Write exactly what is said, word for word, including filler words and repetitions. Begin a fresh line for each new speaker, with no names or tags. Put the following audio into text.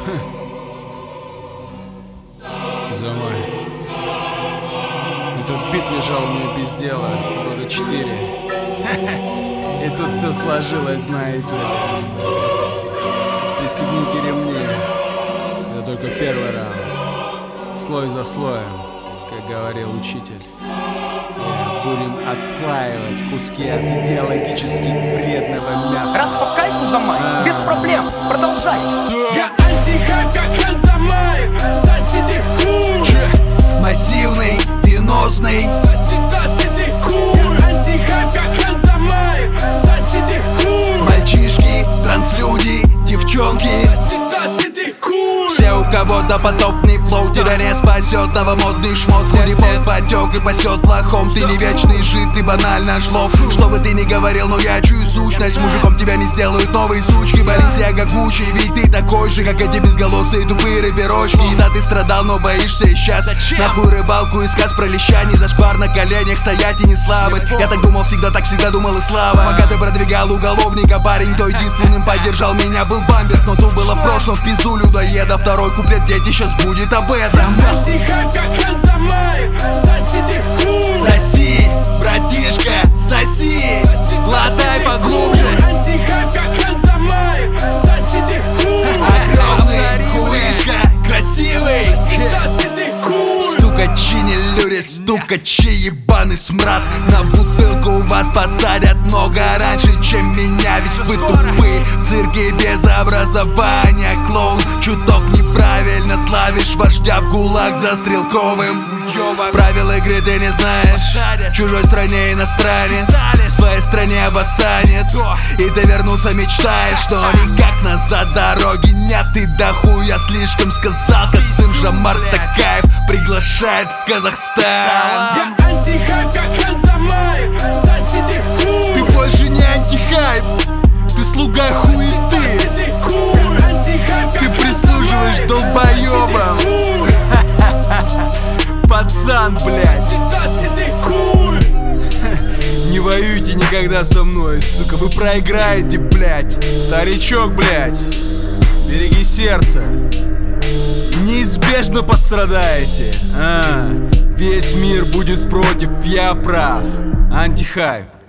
Замай. Этот бит лежал у меня без дела года четыре. И тут все сложилось, знаете ли. Пристегните ремни. Это только первый раунд. Слой за слоем, как говорил учитель. И будем отслаивать куски от идеологически вредного мяса.
Раз по кайфу, Замай, а. без проблем, продолжай.
Да. Я антихайп, как Хан Замай. Соседи хуй.
Массивный, венозный.
Соседи хуй. Я антихайп, как Хан Замай. Соседи хуй.
Мальчишки, транслюди, девчонки.
Соседи хуй.
Все, у кого допотопный флоу, тебя не спасет новомодный шмот. Хули под потек и пасет плохом. Ты не вечный жид, ты банально жлоб. Что бы ты ни говорил, но я чую сущность. Мужиком тебя не сделают новые сучки. Баленсиага Гуччи, ведь ты такой же, как эти безголосые тупые рэперочки. Да, ты страдал, но боишься и сейчас. Нахуй рыбалку искать про леща. Не зашквар на коленях стоять и не слабость. Я так думал всегда, так всегда думал и слава. Пока ты продвигал уголовника, парень, кто единственным поддержал меня, был бамбер. Но то было в прошлом, в пизду людоеда. Второй куплет, дети, сейчас будет об этом.
Антихайп, как Хан Замай. Соседи хуй.
Соси, братишка, соси. Глотай поглубже.
Антихайп, как Хан Замай. Соседи хуй.
Огромный, хуишка, красивый.
Соседи хуй.
Стукачи, не люри, стукачи, ебаный смрад. На бутылку вас посадят много раньше, чем меня. Ведь вы тупые, в цирке без образования. Клоун, чуток неправильно славишь вождя в гулаг за Стрелковым. Правила игры ты не знаешь. В чужой стране иностранец, в своей стране обоссанец. И ты вернуться мечтаешь, но никак назад дороги нет. И да хуя слишком сказал. Касым Жомарт Токаев приглашает в Казахстан.
Я антихайп, как Хан Замай. Соседи хуй.
Ты больше не антихайп, ты слуга хуеты.
Соседи хуй. Антихайп,
Ты
как
прислуживаешь долбоебам. Пацан, блядь.
Соседи хуй.
Не воюйте никогда со мной, сука, вы проиграете, блядь. Старичок, блядь, береги сердце. Неизбежно пострадаете. А, весь мир будет против, я прав. Антихайп.